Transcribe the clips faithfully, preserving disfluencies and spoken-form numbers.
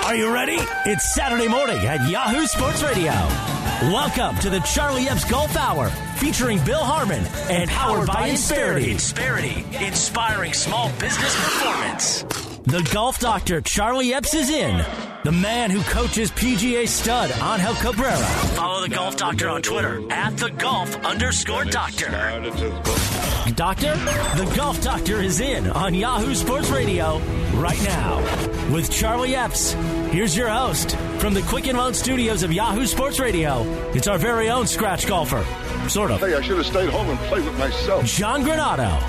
Are you ready? It's Saturday morning at Yahoo Sports Radio. Welcome to the Charlie Epps Golf Hour, featuring Bill Harmon and powered by Insperity. Insperity, inspiring small business performance. The Golf Doctor, Charlie Epps, is in. The man who coaches P G A stud Angel Cabrera. Follow the Golf Doctor on Twitter at the golf underscore doctor. Doctor, the Golf Doctor is in on Yahoo Sports Radio right now. With Charlie Epps, here's your host from the Quicken Loan Studios of Yahoo Sports Radio. It's our very own scratch golfer. Sort of. Hey, I should have stayed home and played with myself. John Granado.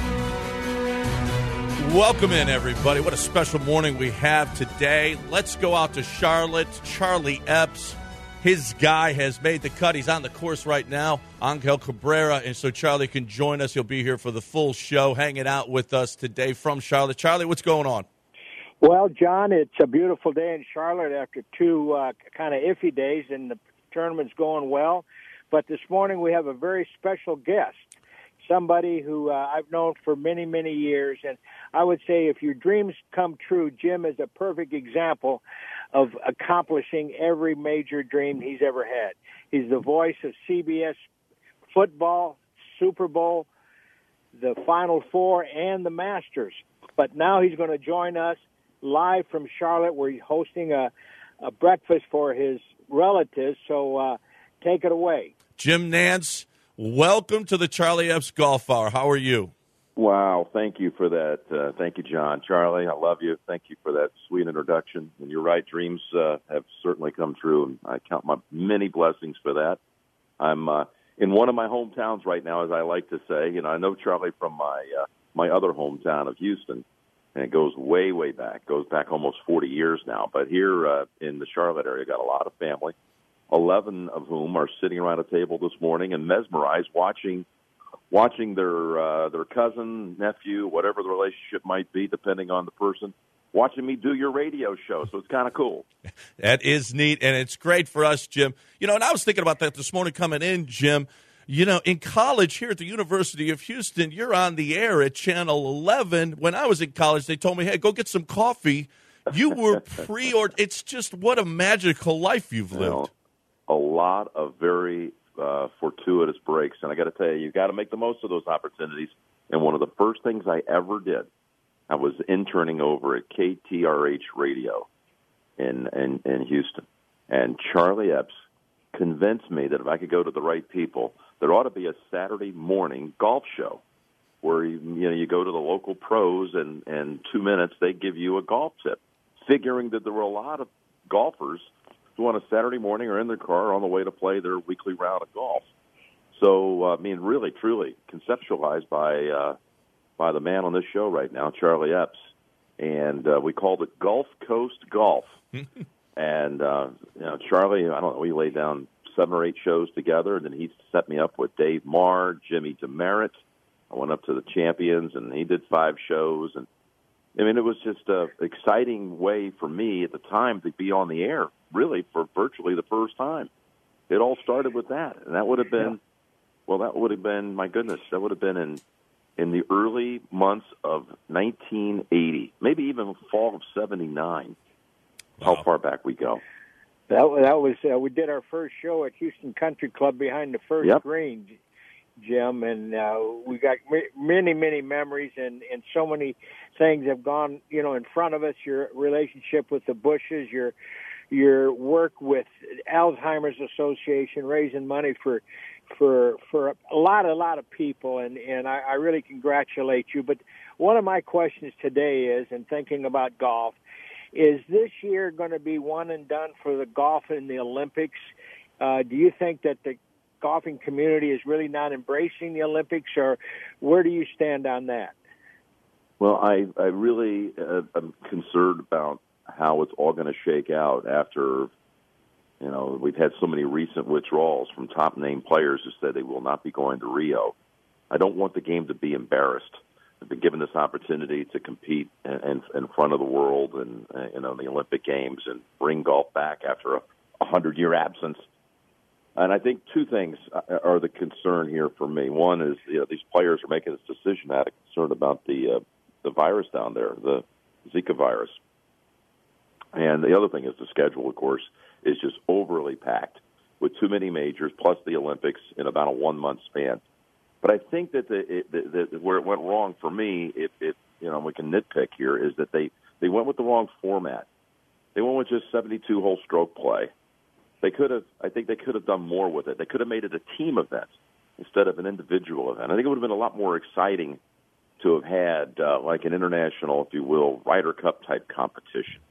Welcome in, everybody. What a special morning we have today. Let's go out to Charlotte. Charlie Epps, his guy has made the cut. He's on the course right now, Angel Cabrera, and so Charlie can join us. He'll be here for the full show, hanging out with us today from Charlotte. Charlie, what's going on? Well, John, it's a beautiful day in Charlotte after two uh, kind of iffy days, and the tournament's going well. But this morning we have a very special guest, somebody who uh, I've known for many, many years. And I would say if your dreams come true, Jim is a perfect example of accomplishing every major dream he's ever had. He's the voice of C B S football, Super Bowl, the Final Four, and the Masters. But now he's going to join us live from Charlotte, where he's hosting a, a breakfast for his relatives. So uh, take it away. Jim Nantz, welcome to the Charlie Epps Golf Hour. How are you? Wow, thank you for that. Uh, thank you, John. Charlie, I love you. Thank you for that sweet introduction. And you're right, dreams uh, have certainly come true, and I count my many blessings for that. I'm uh, in one of my hometowns right now, as I like to say. You know, I know Charlie from my uh, my other hometown of Houston, and it goes way, way back. It goes back almost forty years now. But here uh, in the Charlotte area, got a lot of family, eleven of whom are sitting around a table this morning and mesmerized watching watching their uh, their cousin, nephew, whatever the relationship might be, depending on the person, watching me do your radio show. So it's kind of cool. That is neat, and it's great for us, Jim. You know, and I was thinking about that this morning coming in, Jim. You know, in college here at the University of Houston, you're on the air at Channel eleven. When I was in college, they told me, hey, go get some coffee. You were pre-ordered. It's just what a magical life you've lived. You know, a lot of very uh, fortuitous breaks. And I got to tell you, you've got to make the most of those opportunities. And one of the first things I ever did, I was interning over at K T R H Radio in, in, in Houston. And Charlie Epps convinced me that if I could go to the right people, there ought to be a Saturday morning golf show where you, you know you go to the local pros and and two minutes they give you a golf tip, figuring that there were a lot of golfers who on a Saturday morning are in their car on the way to play their weekly round of golf. So uh, I mean, really, truly conceptualized by uh, by the man on this show right now, Charlie Epps, and uh, we called it Gulf Coast Golf. And uh, you know, Charlie, I don't know, we laid down seven or eight shows together, and then he set me up with Dave Marr, Jimmy Demaret. I went up to the Champions, and he did five shows. And I mean, it was just an exciting way for me at the time to be on the air, really, for virtually the first time. It all started with that, and that would have been, well, that would have been, my goodness, that would have been in in the early months of nineteen eighty, maybe even fall of seventy-nine. Wow. How far back we go. That, that was uh, we did our first show at Houston Country Club behind the first yep. green, Jim, and uh, we got many, many memories, and, and so many things have gone, you know, in front of us. Your relationship with the Bushes, your your work with Alzheimer's Association, raising money for for for a lot, a lot of people, and and I, I really congratulate you. But one of my questions today is, in thinking about golf, is this year going to be one and done for the golf in the Olympics? Uh, do you think that the golfing community is really not embracing the Olympics, or where do you stand on that? Well, I, I really uh, am concerned about how it's all going to shake out after, you know, we've had so many recent withdrawals from top-name players who said they will not be going to Rio. I don't want the game to be embarrassed. I've been given this opportunity to compete in, in, in front of the world and, uh, you know, the Olympic Games and bring golf back after a hundred-year absence. And I think two things are the concern here for me. One is, you know, these players are making this decision out of concern about the uh, the virus down there, the Zika virus. And the other thing is the schedule, of course, is just overly packed with too many majors plus the Olympics in about a one-month span. But I think that the, it, the, the where it went wrong for me, if, if you know we can nitpick here, is that they, they went with the wrong format. They went with just seventy-two hole stroke play. They could have, I think, they could have done more with it. They could have made it a team event instead of an individual event. I think it would have been a lot more exciting to have had uh, like an international, if you will, Ryder Cup type competition,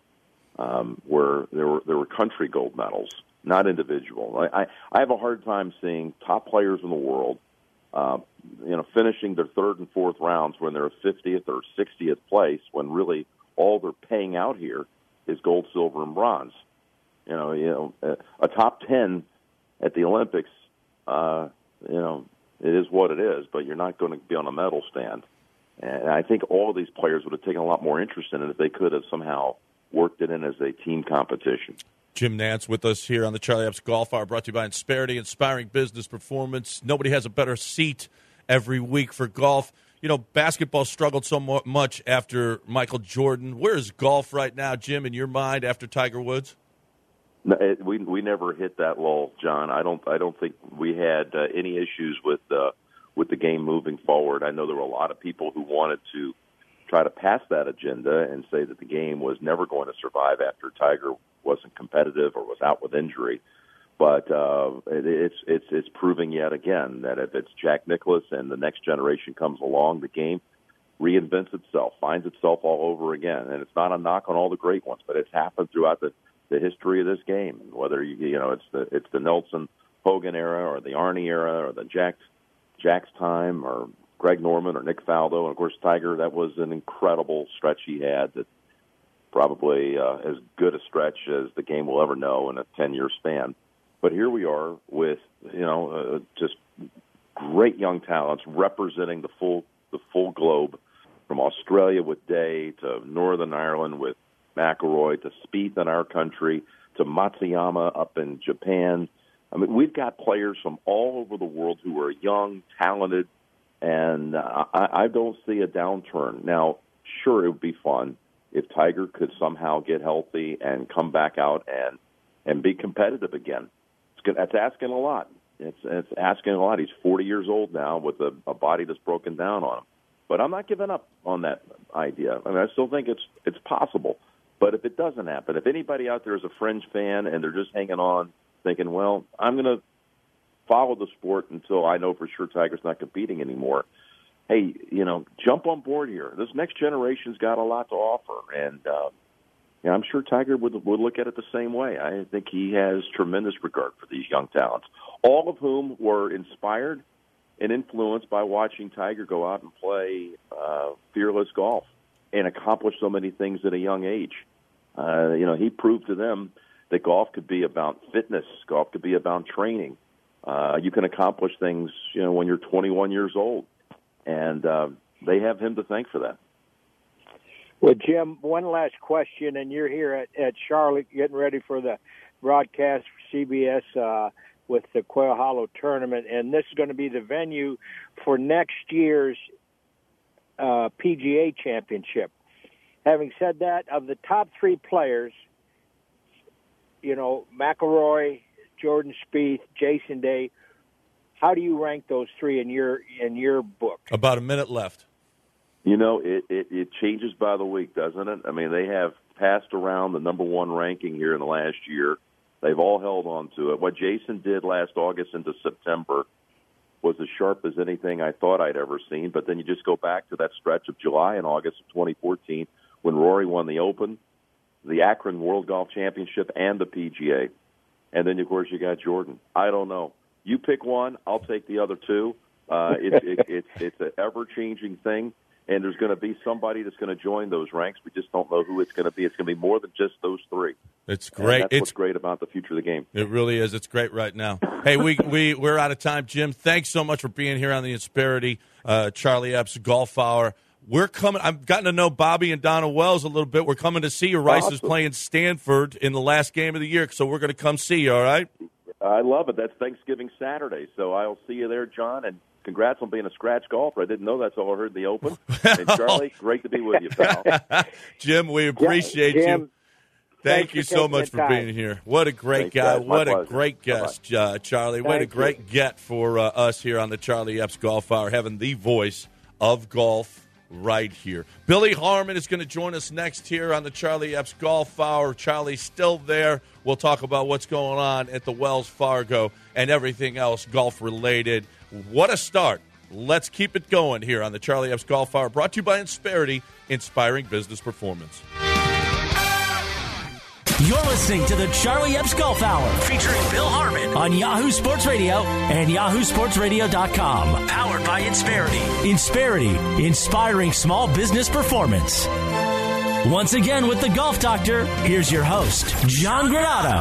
um, where there were there were country gold medals, not individual. I, I, I have a hard time seeing top players in the world, uh, you know, finishing their third and fourth rounds when they're fiftieth or sixtieth place, when really all they're paying out here is gold, silver, and bronze. You know, you know, a, a top ten at the Olympics, uh, you know, it is what it is, but you're not going to be on a medal stand. And I think all of these players would have taken a lot more interest in it if they could have somehow worked it in as a team competition. Jim Nantz with us here on the Charlie Epps Golf Hour, brought to you by Insperity, inspiring business performance. Nobody has a better seat every week for golf. You know, basketball struggled so much after Michael Jordan. Where is golf right now, Jim, in your mind, after Tiger Woods? No, it, we we never hit that lull, John. I don't I don't think we had uh, any issues with uh, with the game moving forward. I know there were a lot of people who wanted to try to pass that agenda and say that the game was never going to survive after Tiger wasn't competitive or was out with injury. But uh, it, it's it's it's proving yet again that if it's Jack Nicklaus and the next generation comes along, the game reinvents itself, finds itself all over again. And it's not a knock on all the great ones, but it's happened throughout the, the history of this game. Whether you you know it's the it's the Nelson Hogan era or the Arnie era or the Jack Jack's time or Greg Norman or Nick Faldo. And of course, Tiger, that was an incredible stretch he had, that probably uh, as good a stretch as the game will ever know in a ten-year span. But here we are with, you know, uh, just great young talents representing the full the full globe, from Australia with Day to Northern Ireland with McIlroy to Spieth in our country to Matsuyama up in Japan. I mean, we've got players from all over the world who are young, talented, and uh, I, I don't see a downturn. Now, sure, it would be fun if Tiger could somehow get healthy and come back out and, and be competitive again. It's good, that's asking a lot. It's, it's asking a lot. He's forty years old now with a, a body that's broken down on him. But I'm not giving up on that idea. I mean, I still think it's it's possible. But if it doesn't happen, if anybody out there is a fringe fan and they're just hanging on thinking, well, I'm going to follow the sport until I know for sure Tiger's not competing anymore, hey, you know, jump on board here. This next generation's got a lot to offer. And uh, yeah, I'm sure Tiger would, would look at it the same way. I think he has tremendous regard for these young talents, all of whom were inspired and influenced by watching Tiger go out and play uh, fearless golf and accomplish so many things at a young age. Uh, you know, he proved to them that golf could be about fitness, golf could be about training. Uh, you can accomplish things, you know, when you're twenty-one years old, and uh, they have him to thank for that. Well, Jim, one last question, and you're here at, at Charlotte getting ready for the broadcast for C B S uh, with the Quail Hollow tournament, and this is going to be the venue for next year's uh, P G A Championship. Having said that, of the top three players, you know, McIlroy, Jordan Spieth, Jason Day, how do you rank those three in your in your book? About a minute left. You know, it, it, it changes by the week, doesn't it? I mean, they have passed around the number one ranking here in the last year. They've all held on to it. What Jason did last August into September was as sharp as anything I thought I'd ever seen. But then you just go back to that stretch of July and August of twenty fourteen when Rory won the Open, the Akron World Golf Championship, and the P G A. And then, of course, you got Jordan. I don't know. You pick one, I'll take the other two. Uh, it, it, it, it's an ever-changing thing, and there's going to be somebody that's going to join those ranks. We just don't know who it's going to be. It's going to be more than just those three. It's great. And that's it's what's great about the future of the game. It really is. It's great right now. Hey, we, we, we're out of time. Jim, thanks so much for being here on the Insperity uh, Charlie Epps Golf Hour. We're coming. I've gotten to know Bobby and Donna Wells a little bit. We're coming to see you. Rice awesome. is playing Stanford in the last game of the year, so we're going to come see you, all right? I love it. That's Thanksgiving Saturday, so I'll see you there, John, and congrats on being a scratch golfer. I didn't know that's all I heard in the Open. And, Charlie, great to be with you, pal. Jim, we appreciate Jim, you. Thank Thanks you for so taking much the for time. being here. What a great Thanks, guy. guys. My What a pleasure. great guest, uh, Charlie. What a Thank great you. get for uh, us here on the Charlie Epps Golf Hour, having the voice of golf right here. Billy Harmon is going to join us next here on the Charlie Epps Golf Hour. Charlie's still there. We'll talk about what's going on at the Wells Fargo and everything else golf-related. What a start. Let's keep it going here on the Charlie Epps Golf Hour, brought to you by Insperity, inspiring business performance. You're listening to the Charlie Epps Golf Hour, featuring Bill Harmon on Yahoo Sports Radio and yahoo sports radio dot com. Powered by Insperity. Insperity, inspiring small business performance. Once again with the Golf Doctor, here's your host, John Granato.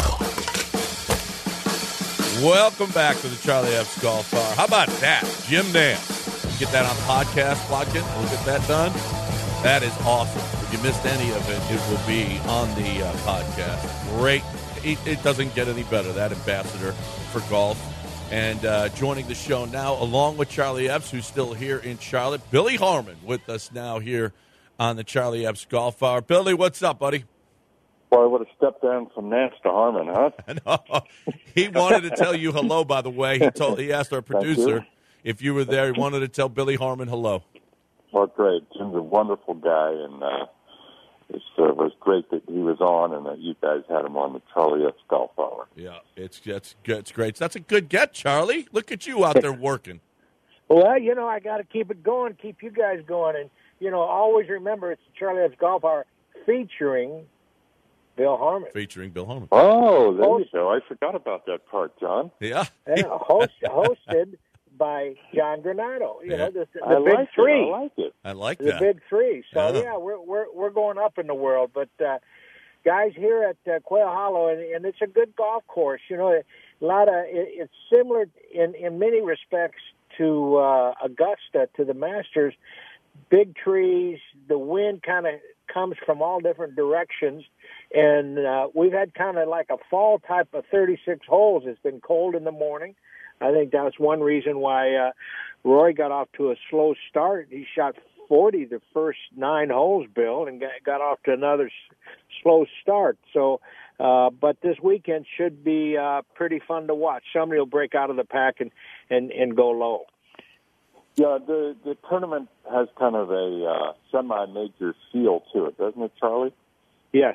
Welcome back to the Charlie Epps Golf Hour. How about that? Jim Nantz. Get that on podcast, plugin. We'll get that done. That is awesome. If you missed any of it, it will be on the uh, podcast. Great. It, it doesn't get any better, that ambassador for golf. And uh, joining the show now, along with Charlie Epps, who's still here in Charlotte, Billy Harmon with us now here on the Charlie Epps Golf Hour. Billy, what's up, buddy? Boy, I would have stepped down from Nance to Harmon, huh? No, he wanted to tell you hello, by the way. He told he asked our producer if you were there. He wanted to tell Billy Harmon hello. Well, great. Jim's a wonderful guy, and uh, it uh, was great that he was on and that you guys had him on the Charlie Epps Golf Hour. Yeah, it's it's good. It's great. That's a good get, Charlie. Look at you out there working. Well, you know, I got to keep it going, keep you guys going. And, you know, always remember it's the Charlie Epps Golf Hour featuring Bill Harmon. Featuring Bill Harmon. Oh, there Host- you go. I forgot about that part, John. Yeah. Yeah, host, hosted by John Granato. You Yeah. know, the, the I big like three. it. I like it. I like The that. big three. So, Yeah. yeah, we're, we're, we're going up in the world. But, uh, guys, here at uh, Quail Hollow, and, and it's a good golf course. You know, a lot of it, it's similar in, in many respects to uh, Augusta, to the Masters. Big trees, the wind kind of comes from all different directions, and uh, we've had kind of like a fall type of thirty-six holes. It's been cold in the morning. I think that's one reason why uh, Roy got off to a slow start. He shot forty the first nine holes, Bill, and got, got off to another s- slow start. So, uh, but this weekend should be uh, pretty fun to watch. Somebody will break out of the pack and, and, and go low. Yeah, the, the tournament has kind of a uh, semi-major feel to it, doesn't it, Charlie? Yes.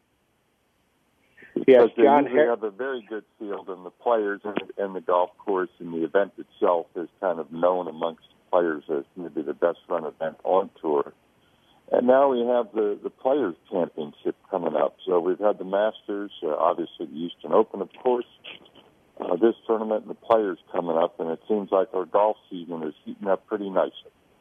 Yes, Because they John. usually have a very good field, and the players and, and the golf course and the event itself is kind of known amongst players as maybe the best run event on tour. And now we have the, the Players' Championship coming up. So we've had the Masters, uh, obviously the Houston Open, of course, uh, this tournament and the Players coming up, and it seems like our golf season is heating up pretty nicely.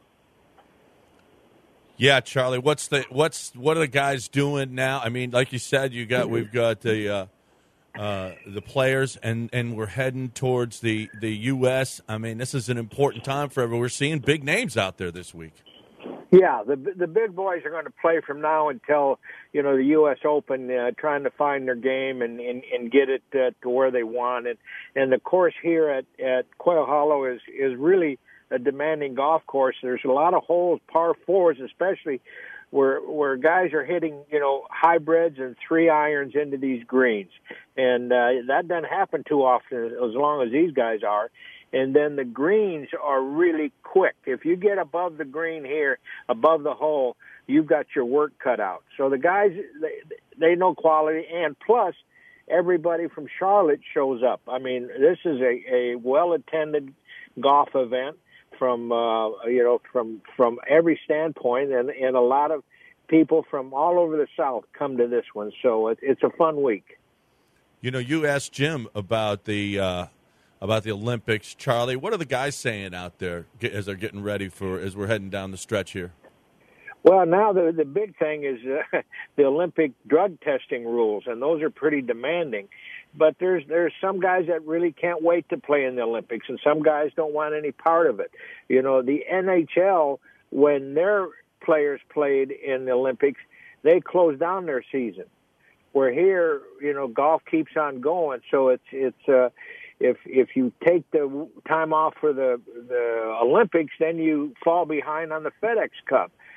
Yeah, Charlie. What's the what's what are the guys doing now? I mean, like you said, you got we've got the uh, uh, the Players, and, and we're heading towards the, the U S. I mean, this is an important time for everyone. We're seeing big names out there this week. Yeah, the the big boys are going to play from now until, you know, the U S Open, uh, trying to find their game and, and, and get it uh, to where they want it. And the course here at, at Quail Hollow is, is really a demanding golf course. There's a lot of holes, par fours especially, where where guys are hitting, you know, hybrids and three irons into these greens. And uh, that doesn't happen too often as long as these guys are. And then the greens are really quick. If you get above the green here, above the hole, you've got your work cut out. So the guys, they, they know quality, and plus everybody from Charlotte shows up. I mean, this is a, a well-attended golf event from, uh, you know, from from every standpoint, and, and a lot of people from all over the South come to this one. So it, it's a fun week. You know, you asked Jim about the uh, about the Olympics, Charlie. What are the guys saying out there as they're getting ready for as we're heading down the stretch here? Well, now the the big thing is uh, the Olympic drug testing rules, and those are pretty demanding. But there's there's some guys that really can't wait to play in the Olympics, and some guys don't want any part of it. You know, the N H L, when their players played in the Olympics, they closed down their season. Where here, you know, golf keeps on going, so it's it's uh, if if you take the time off for the the Olympics, then you fall behind on the FedEx Cup.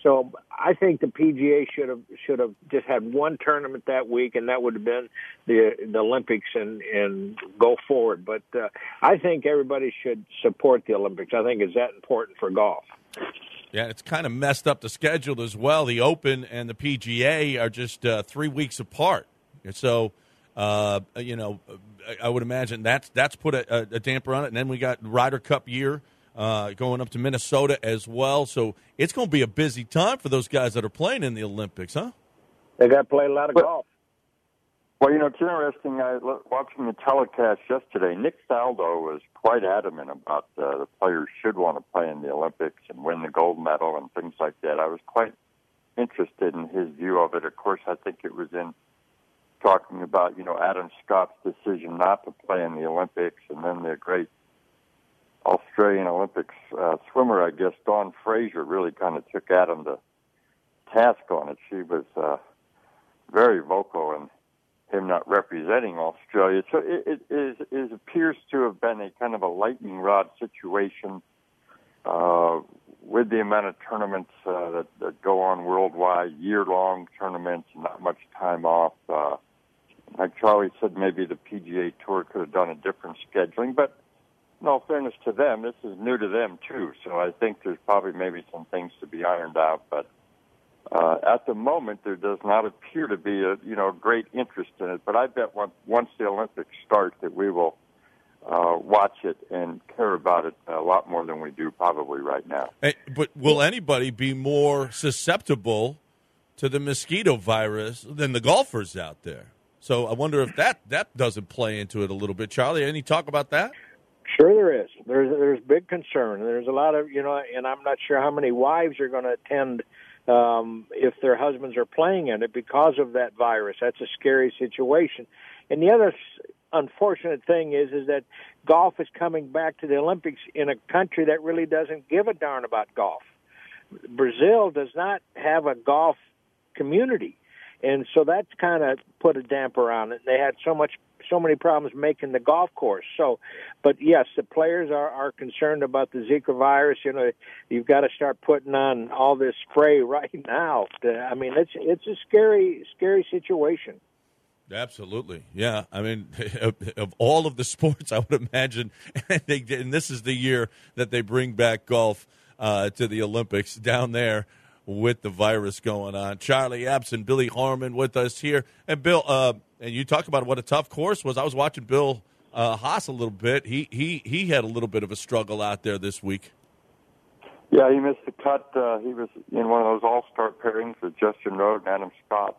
So I think the P G A should have should have just had one tournament that week, and that would have been the the Olympics, and, and go forward. But uh, I think everybody should support the Olympics. I think it's that important for golf. Yeah, it's kind of messed up the schedule as well. The Open and the P G A are just uh, three weeks apart. So, uh, you know, I would imagine that's that's put a, a damper on it. And then we got Ryder Cup year uh, going up to Minnesota as well. So it's going to be a busy time for those guys that are playing in the Olympics, huh? They got to play a lot of well, golf. Well, you know, it's interesting. I watching the telecast yesterday. Nick Faldo was quite adamant about uh, the players should want to play in the Olympics and win the gold medal and things like that. I was quite interested in his view of it. Of course, I think it was in talking about, you know, Adam Scott's decision not to play in the Olympics, and then the great Australian Olympics uh, swimmer, I guess, Dawn Fraser, really kind of took Adam to task on it. She was uh, very vocal in him not representing Australia. So it, it, is, it appears to have been a kind of a lightning rod situation uh, with the amount of tournaments uh, that, that go on worldwide, year-long tournaments, not much time off. Uh, like Charlie said, maybe the P G A Tour could have done a different scheduling, but in all fairness to them, this is new to them too, so I think there's probably maybe some things to be ironed out, but uh, at the moment there does not appear to be a you know great interest in it, but I bet once, once the Olympics start that we will uh, watch it and care about it a lot more than we do probably right now. Hey, but will anybody be more susceptible to the mosquito virus than the golfers out there? So I wonder if that, that doesn't play into it a little bit. Charlie, any talk about that? Sure there is. There's there's big concern. There's a lot of, you know, and I'm not sure how many wives are going to attend um, if their husbands are playing in it because of that virus. That's a scary situation. And the other unfortunate thing is is that golf is coming back to the Olympics in a country that really doesn't give a darn about golf. Brazil does not have a golf community. And so that's kind of put a damper on it. They had so much, so many problems making the golf course. So, but yes, the players are, are concerned about the Zika virus. You know, you've got to start putting on all this spray right now. I mean, it's it's a scary, scary situation. Absolutely, yeah. I mean, of, of all of the sports, I would imagine, and, they, and this is the year that they bring back golf uh, to the Olympics down there with the virus going on. Charlie Epps and Billy Harmon with us here. And Bill, uh, and you talk about what a tough course was. I was watching Bill uh, Haas a little bit. He he he had a little bit of a struggle out there this week. Yeah, he missed the cut. Uh, he was in one of those all-star pairings with Justin Rode and Adam Scott.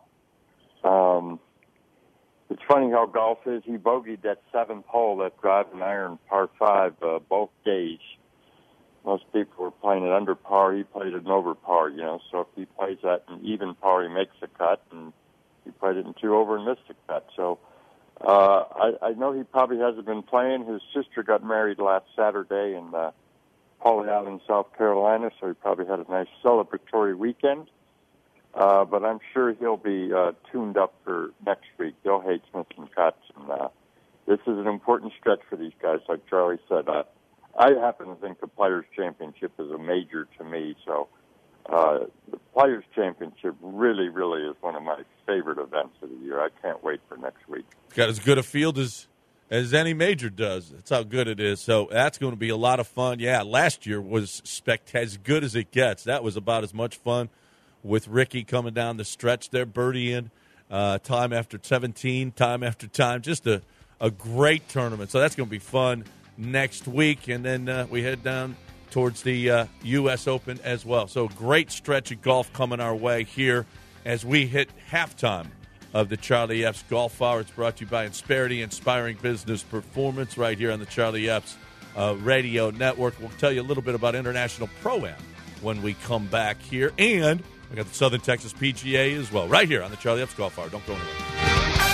Um, it's funny how golf is. He bogeyed that seventh hole, that drive and iron par five, uh, both days. Most people were playing it under par. He played it in over par, you know. So if he plays that in even par, he makes the cut, and he played it in two over and missed the cut. So uh, I, I know he probably hasn't been playing. His sister got married last Saturday in uh, Pauly Island, South Carolina, so he probably had a nice celebratory weekend. Uh, but I'm sure he'll be uh, tuned up for next week. He'll hate missing cuts, and uh, this is an important stretch for these guys, like Charlie said. Uh, I happen to think the Players' Championship is a major to me, so uh, the Players' Championship really, really is one of my favorite events of the year. I can't wait for next week. It's got as good a field as as any major does. That's how good it is. So that's going to be a lot of fun. Yeah, last year was spect- as good as it gets. That was about as much fun with Ricky coming down the stretch there, birdieing uh, time after seventeen, time after time. Just a, a great tournament. So that's going to be fun next week, and then uh, we head down towards the uh, U S Open as well. So great stretch of golf coming our way here as we hit halftime of the Charlie Epps Golf Hour. It's brought to you by Insperity, Inspiring Business Performance, right here on the Charlie Epps uh, Radio Network. We'll tell you a little bit about International Pro-Am when we come back here, and we got the Southern Texas P G A as well, right here on the Charlie Epps Golf Hour. Don't go anywhere.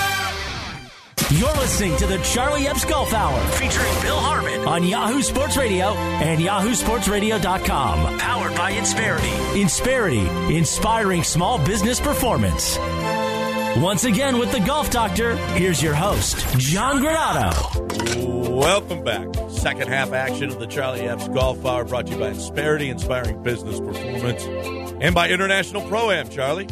You're listening to the Charlie Epps Golf Hour, featuring Bill Harmon on Yahoo Sports Radio and yahoo sports radio dot com. Powered by Insperity. Insperity, inspiring small business performance. Once again with the Golf Doctor, here's your host, John Granato. Welcome back. Second half action of the Charlie Epps Golf Hour, brought to you by Insperity, inspiring business performance. And by International Pro-Am, Charlie.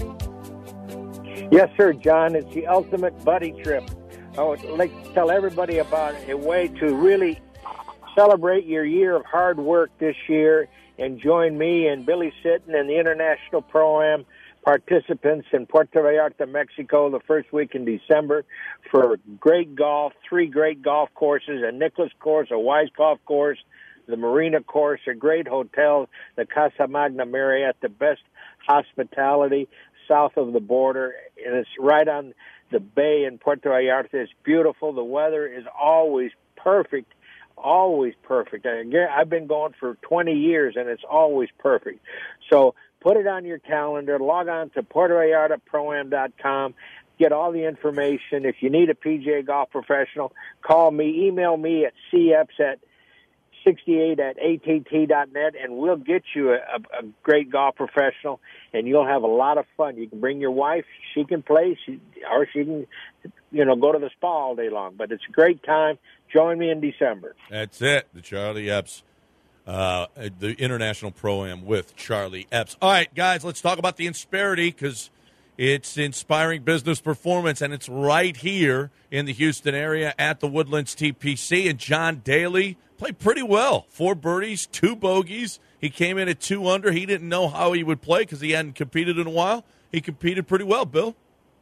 Yes, sir, John. It's the ultimate buddy trip. I would like to tell everybody about a way to really celebrate your year of hard work this year and join me and Billy Sitton and the International Pro-Am participants in Puerto Vallarta, Mexico, the first week in December for great golf, three great golf courses, a Nicklaus course, a Wise Golf course, the Marina course, a great hotel, the Casa Magna Marriott, the best hospitality south of the border, and it's right on the bay in Puerto Vallarta. It's beautiful. The weather is always perfect. Always perfect. I've been going for twenty years, and it's always perfect. So put it on your calendar. Log on to Puerto Vallarta Pro Am dot com. Get all the information. If you need a P G A golf professional, call me. Email me at c f s at sixty-eight at a t t dot net, and we'll get you a, a great golf professional, and you'll have a lot of fun. You can bring your wife. She can play, she, or she can, you know, go to the spa all day long. But it's a great time. Join me in December. That's it, the Charlie Epps, uh, the International Pro-Am with Charlie Epps. All right, guys, let's talk about the Insperity because it's inspiring business performance, and it's right here in the Houston area at the Woodlands T P C. And John Daly played pretty well. Four birdies, two bogeys. He came in at two under. He didn't know how he would play because he hadn't competed in a while. He competed pretty well, Bill.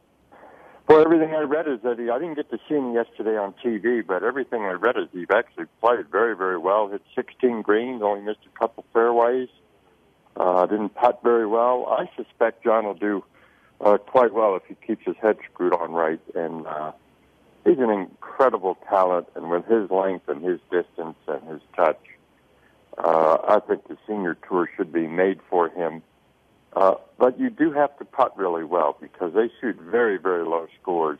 Well, everything I read is that he, I didn't get to see him yesterday on T V, but everything I read is he actually played very, very well. Hit sixteen greens, only missed a couple fairways. Uh, didn't putt very well. I suspect John will do uh, quite well if he keeps his head screwed on right. And uh, he's an incredible talent, and with his length and his distance and his touch, uh, I think the senior tour should be made for him. Uh, but you do have to putt really well because they shoot very, very low scores.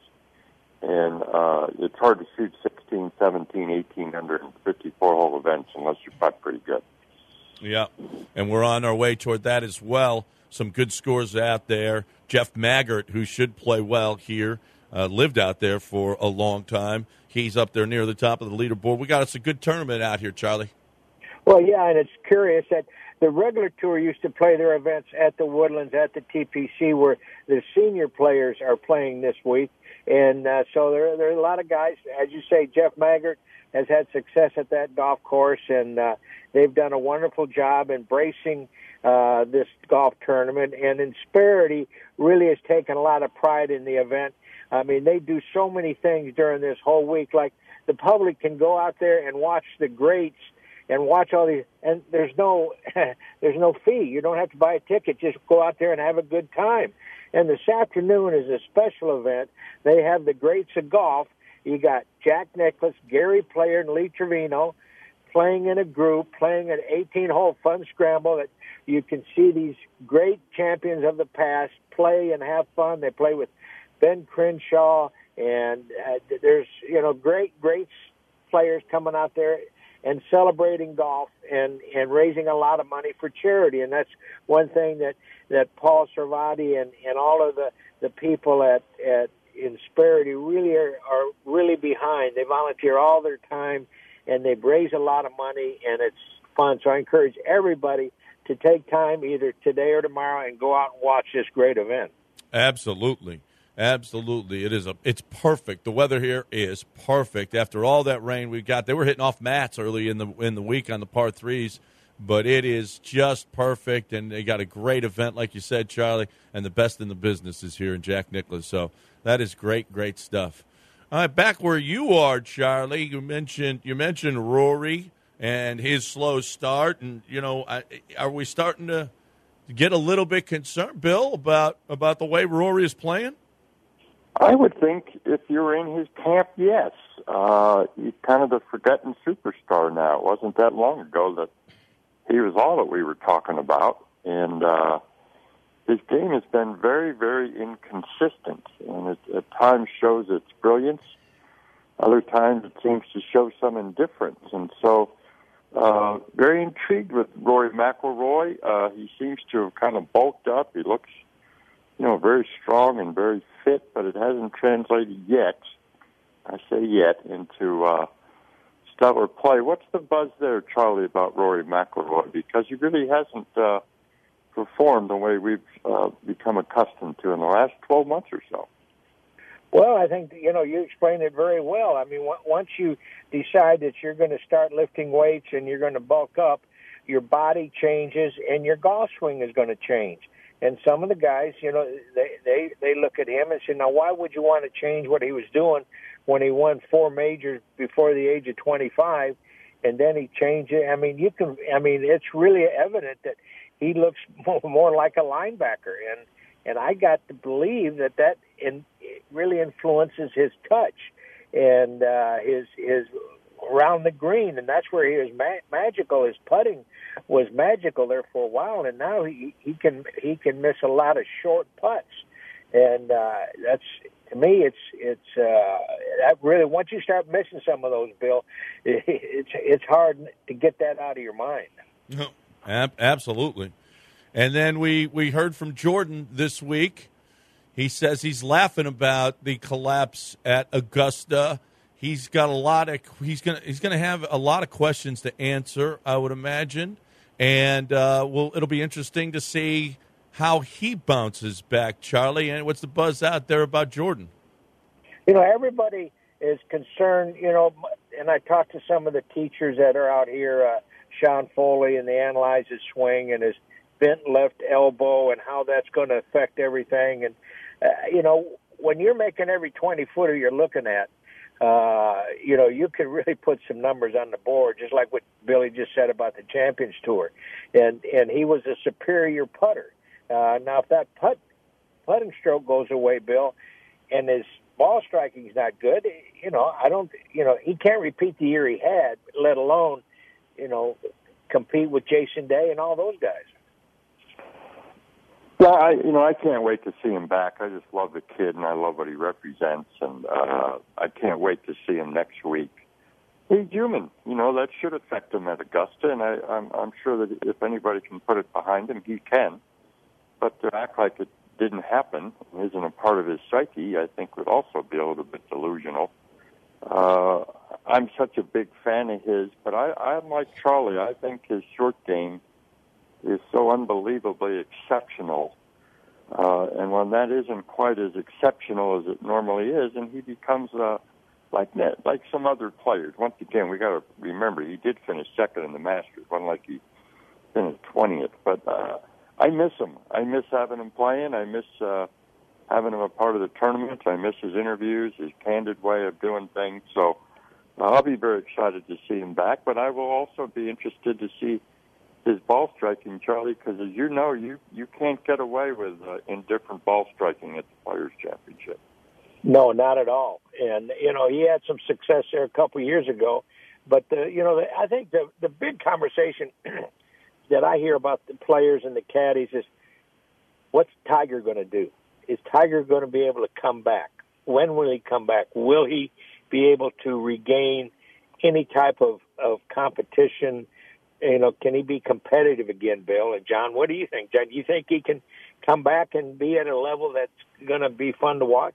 And uh, it's hard to shoot sixteen, seventeen, eighteen under in fifty-four hole events unless you putt pretty good. Yeah, and we're on our way toward that as well. Some good scores out there. Jeff Maggart, who should play well here, uh, lived out there for a long time. He's up there near the top of the leaderboard. We got us a good tournament out here, Charlie. Well, yeah, and it's curious that the regular tour used to play their events at the Woodlands, at the T P C, where the senior players are playing this week. And uh, so there, there are a lot of guys. As you say, Jeff Maggart has had success at that golf course, and uh, they've done a wonderful job embracing uh, this golf tournament. And Insperity really has taken a lot of pride in the event. I mean, they do so many things during this whole week. Like the public can go out there and watch the greats and watch all these, and there's no there's no fee. You don't have to buy a ticket. Just go out there and have a good time. And this afternoon is a special event. They have the greats of golf. You got Jack Nicklaus, Gary Player, and Lee Trevino playing in a group, playing an eighteen-hole fun scramble that you can see these great champions of the past play and have fun. They play with Ben Crenshaw, and uh, there's, you know, great, great players coming out there and celebrating golf and, and raising a lot of money for charity. And that's one thing that, that Paul Servati and, and all of the, the people at, at Insperity really are, are really behind. They volunteer all their time, and they raise a lot of money, and it's fun. So I encourage everybody to take time either today or tomorrow and go out and watch this great event. Absolutely. Absolutely. It is a it's perfect. The weather here is perfect. After all that rain we got, they were hitting off mats early in the in the week on the par threes, but it is just perfect, and they got a great event, like you said, Charlie, and the best in the business is here in Jack Nicklaus. So that is great, great stuff. All right, back where you are, Charlie, you mentioned you mentioned Rory and his slow start, and you know, are we starting to get a little bit concerned, Bill, about about the way Rory is playing? I would think if you're in his camp, yes. Uh, he's kind of the forgotten superstar now. It wasn't that long ago that he was all that we were talking about. And uh, his game has been very, very inconsistent. And it at times shows its brilliance. Other times it seems to show some indifference. And so uh, very intrigued with Rory McIlroy. Uh, he seems to have kind of bulked up. He looks, you know, very strong and very fit, but it hasn't translated yet, I say yet, into uh, stellar play. What's the buzz there, Charlie, about Rory McIlroy? Because he really hasn't uh, performed the way we've uh, become accustomed to in the last twelve months or so. Well, I think, you know, you explained it very well. I mean, once you decide that you're going to start lifting weights and you're going to bulk up, your body changes and your golf swing is going to change. And some of the guys, you know, they, they, they look at him and say, now, why would you want to change what he was doing when he won four majors before the age of twenty-five, and then he changed it? I mean, you can. I mean, it's really evident that he looks more, more like a linebacker, and and I got to believe that that in, it really influences his touch and uh, his his around the green, and that's where he was ma- magical. His putting was magical there for a while, and now he he can he can miss a lot of short putts, and uh, that's. To me, it's it's uh, that really once you start missing some of those, Bill, it, it's it's hard to get that out of your mind. No, ab- absolutely. And then we, we heard from Jordan this week. He says he's laughing about the collapse at Augusta. He's got a lot of he's gonna he's gonna have a lot of questions to answer, I would imagine, and uh, well, it'll be interesting to see how he bounces back, Charlie. And what's the buzz out there about Jordan? You know, everybody is concerned, you know, and I talked to some of the teachers that are out here, uh, Sean Foley, and they analyze his swing and his bent left elbow and how that's going to affect everything. And, uh, you know, when you're making every twenty-footer you're looking at, uh, you know, you can really put some numbers on the board, just like what Billy just said about the Champions Tour. And, and he was a superior putter. Uh, now, if that putt, putting stroke goes away, Bill, and his ball striking is not good, you know, I don't, you know, he can't repeat the year he had, let alone, you know, compete with Jason Day and all those guys. Yeah, I, you know, I can't wait to see him back. I just love the kid, and I love what he represents, and uh, I can't wait to see him next week. He's human, you know, that should affect him at Augusta, and I, I'm, I'm sure that if anybody can put it behind him, he can. But to act like it didn't happen and isn't a part of his psyche, I think would also be a little bit delusional. Uh, I'm such a big fan of his, but I, I'm like Charlie. I think his short game is so unbelievably exceptional. Uh, and when that isn't quite as exceptional as it normally is, and he becomes uh, like that, like some other players. Once again, we got to remember he did finish second in the Masters, wasn't like he finished twentieth, but. Uh, I miss him. I miss having him playing. I miss uh, having him a part of the tournament. I miss his interviews, his candid way of doing things. So uh, I'll be very excited to see him back. But I will also be interested to see his ball striking, Charlie, because as you know, you, you can't get away with uh, indifferent ball striking at the Players' Championship. No, not at all. And, you know, he had some success there a couple of years ago. But, the, you know, the, I think the, the big conversation that I hear about the players and the caddies is, what's Tiger going to do? Is Tiger going to be able to come back? When will he come back? Will he be able to regain any type of, of competition? You know, can he be competitive again, Bill? And John, what do you think? John, do you think he can come back and be at a level that's going to be fun to watch?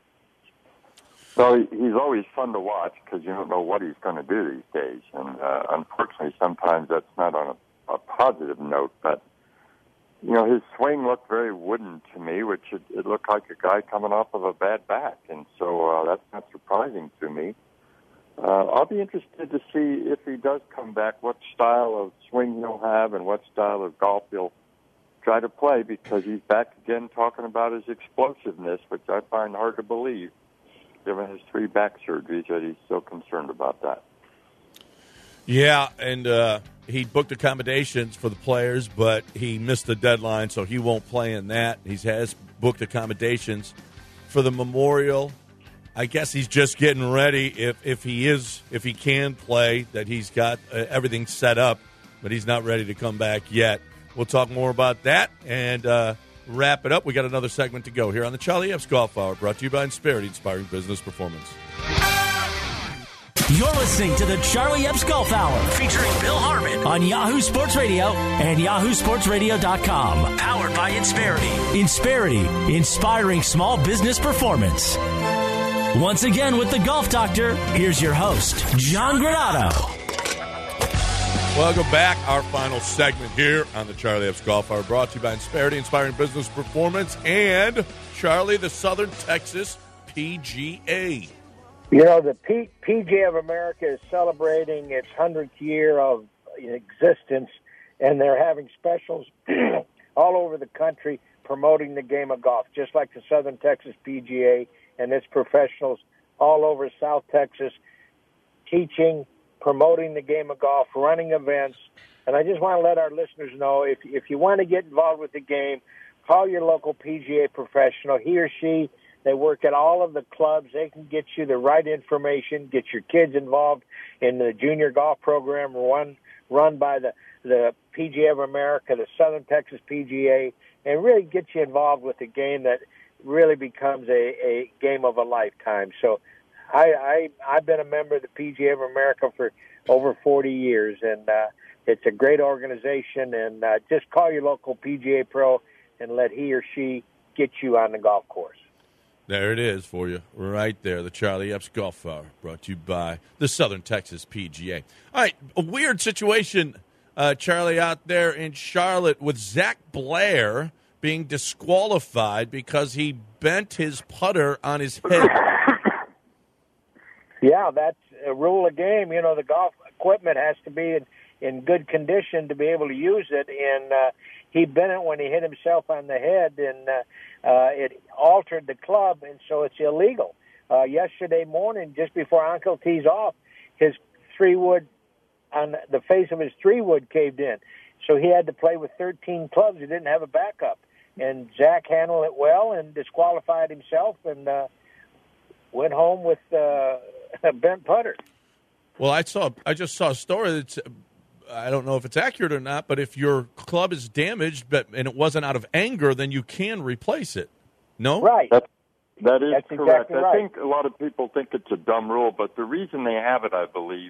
Well, he's always fun to watch because you don't know what he's going to do these days. And uh, unfortunately, sometimes that's not on a a positive note, but, you know, his swing looked very wooden to me, which it, it looked like a guy coming off of a bad back, and so uh, that's not surprising to me. Uh, I'll be interested to see if he does come back, what style of swing he'll have and what style of golf he'll try to play, because he's back again talking about his explosiveness, which I find hard to believe, given his three back surgeries, that he's so concerned about that. Yeah, and uh, he booked accommodations for the players, but he missed the deadline, so he won't play in that. He has booked accommodations for the Memorial. I guess he's just getting ready if, if he is if he can play, that he's got uh, everything set up, but he's not ready to come back yet. We'll talk more about that and uh, wrap it up. We got another segment to go here on the Charlie Epps Golf Hour, brought to you by Insperity, inspiring business performance. You're listening to the Charlie Epps Golf Hour, featuring Bill Harmon on Yahoo Sports Radio and yahoo sports radio dot com. Powered by Insperity. Insperity, inspiring small business performance. Once again with the Golf Doctor, here's your host, John Granato. Welcome back. Our final segment here on the Charlie Epps Golf Hour, brought to you by Insperity, Inspiring Business Performance, and Charlie, the Southern Texas P G A. You know, the P- PGA of America is celebrating its hundredth year of existence, and they're having specials all over the country promoting the game of golf, just like the Southern Texas P G A and its professionals all over South Texas, teaching, promoting the game of golf, running events. And I just want to let our listeners know, if if you want to get involved with the game, call your local P G A professional. He or she, they work at all of the clubs. They can get you the right information, get your kids involved in the junior golf program run, run by the, the P G A of America, the Southern Texas P G A, and really get you involved with a game that really becomes a, a game of a lifetime. So I, I, I've been a member of the P G A of America for over forty years, and uh, it's a great organization. And uh, just call your local P G A pro and let he or she get you on the golf course. There it is for you, right there. The Charlie Epps Golf Hour, brought to you by the Southern Texas P G A. All right, a weird situation, uh, Charlie, out there in Charlotte with Zach Blair being disqualified because he bent his putter on his head. Yeah, that's a rule of game. You know, the golf equipment has to be in, in good condition to be able to use it, and uh, he bent it when he hit himself on the head, and uh, uh, it altered the club, and so it's illegal. Uh, yesterday morning, just before Uncle tees off, his three-wood, on the face of his three-wood caved in, so he had to play with thirteen clubs. He didn't have a backup, and Zach handled it well and disqualified himself, and uh, went home with uh, a bent putter. Well, I saw. I just saw a story that's. I don't know if it's accurate or not, but if your club is damaged, but and it wasn't out of anger, then you can replace it. No, right? That, that is That's correct. exactly I right. think a lot of people think it's a dumb rule, but the reason they have it, I believe,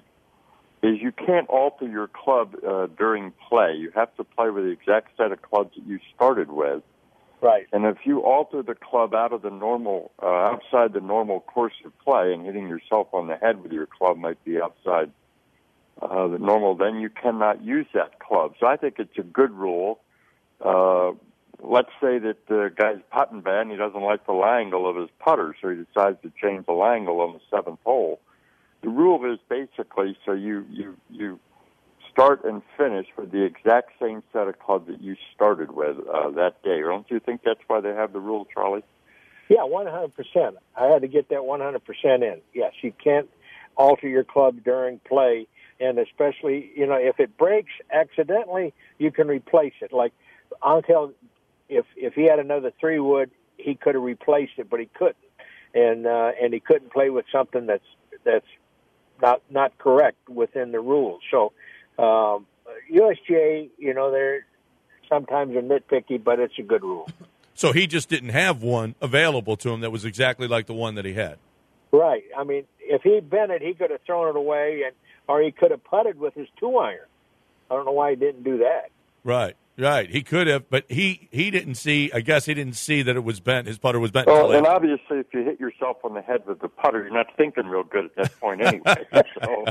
is you can't alter your club uh, during play. You have to play with the exact set of clubs that you started with. Right. And if you alter the club out of the normal, uh, outside the normal course of play, and hitting yourself on the head with your club might be outside uh, the normal, then you cannot use that club. So I think it's a good rule. Uh, let's say that the guy's putting bad and he doesn't like the lie angle of his putter, so he decides to change the lie angle on the seventh hole. The rule is basically so you, you, you start and finish with the exact same set of clubs that you started with uh, that day. Don't you think that's why they have the rule, Charlie? Yeah, one hundred percent. I had to get that one hundred percent in. Yes, you can't alter your club during play, and especially, you know, if it breaks accidentally, you can replace it. Like, I'll tell, if if he had another three wood, he could have replaced it, but he couldn't, and uh, and he couldn't play with something that's that's not not correct within the rules. So um, U S G A, you know, they're sometimes are nitpicky, but it's a good rule. So he just didn't have one available to him that was exactly like the one that he had. Right. I mean, if he'd been it, he could have thrown it away, and or he could have putted with his two iron. I don't know why he didn't do that. Right. Right. He could have, but he, he didn't see, I guess he didn't see that it was bent. His putter was bent. Well, and after. obviously if you hit yourself on the head with the putter, you're not thinking real good at that point anyway. So,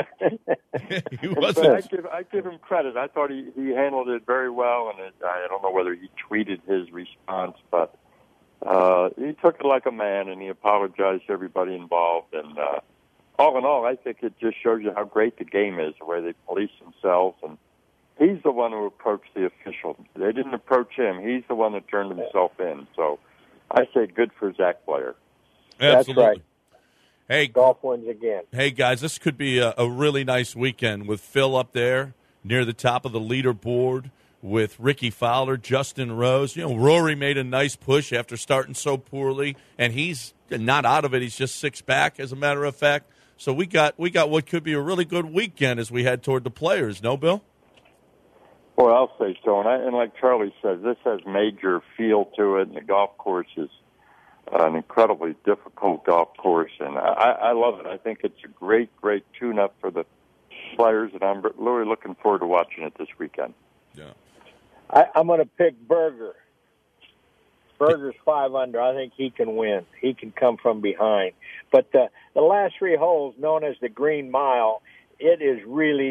he but wasn't. I give, I give him credit. I thought he, he handled it very well, and it, I don't know whether he tweeted his response, but uh, he took it like a man, and he apologized to everybody involved. And uh, all in all, I think it just shows you how great the game is, the way they police themselves, and he's the one who approached the official. They didn't approach him. He's the one that turned himself in. So I say good for Zach Blair. Absolutely. That's right. Hey, Golf wins again. hey guys, this could be a, a really nice weekend with Phil up there near the top of the leaderboard with Ricky Fowler, Justin Rose. You know, Rory made a nice push after starting so poorly, and he's not out of it. He's just six back, as a matter of fact. So we got we got what could be a really good weekend as we head toward the Players. No, Bill? Well, I'll say so. And, I, and like Charlie says, this has major feel to it, and the golf course is an incredibly difficult golf course. And I, I love it. I think it's a great, great tune-up for the players, and I'm really looking forward to watching it this weekend. Yeah. I, I'm going to pick Berger. Berger's five under. I think he can win. He can come from behind. But uh, the last three holes, known as the Green Mile, it is really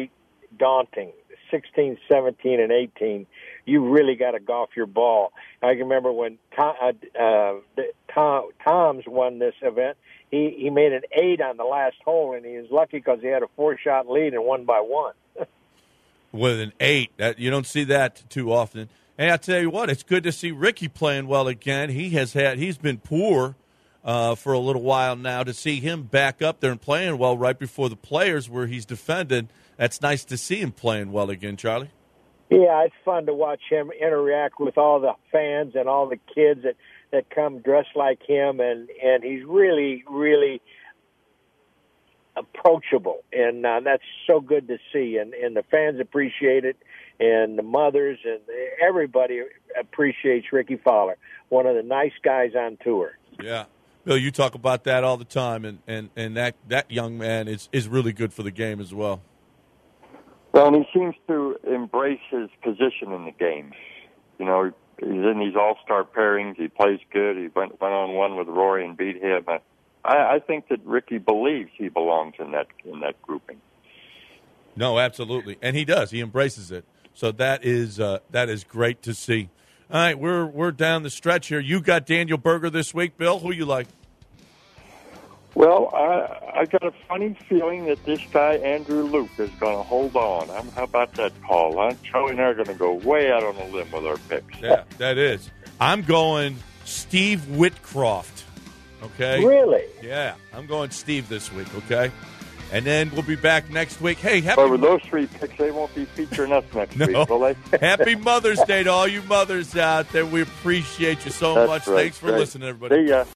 daunting. sixteen, seventeen, and eighteen, you really got to golf your ball. I can remember when Tom, uh, uh, Tom, Tom's won this event. He he made an eight on the last hole, and he was lucky because he had a four-shot lead and won by one. With an eight, that you don't see that too often. And I tell you what, it's good to see Ricky playing well again. He has had he's been poor uh, for a little while now. To see him back up there and playing well right before the Players where he's defended, that's nice to see him playing well again, Charlie. Yeah, it's fun to watch him interact with all the fans and all the kids that, that come dressed like him, and, and he's really, really approachable, and uh, that's so good to see, and, and the fans appreciate it, and the mothers and everybody appreciates Ricky Fowler, one of the nice guys on tour. Yeah. Bill, you talk about that all the time, and, and, and that, that young man is, is really good for the game as well. Well, and he seems to embrace his position in the game. You know, he's in these all-star pairings. He plays good. He went, went on one with Rory and beat him. I, I think that Ricky believes he belongs in that in that grouping. No, absolutely, and he does. He embraces it. So that is uh, that is great to see. All right, we're we're down the stretch here. You got Daniel Berger this week, Bill. Who you like? Well, I I got a funny feeling that this guy, Andrew Luke, is going to hold on. I'm, how about that call? Huh? Charlie and I are going to go way out on a limb with our picks. Yeah, that is. I'm going Steve Whitcroft. Okay? Really? Yeah, I'm going Steve this week, okay? And then we'll be back next week. Hey, happy... Over those three picks, they won't be featuring us next no. week, will they? Happy Mother's Day to all you mothers out there. We appreciate you so That's much. right. Thanks for Great. listening, everybody. See ya.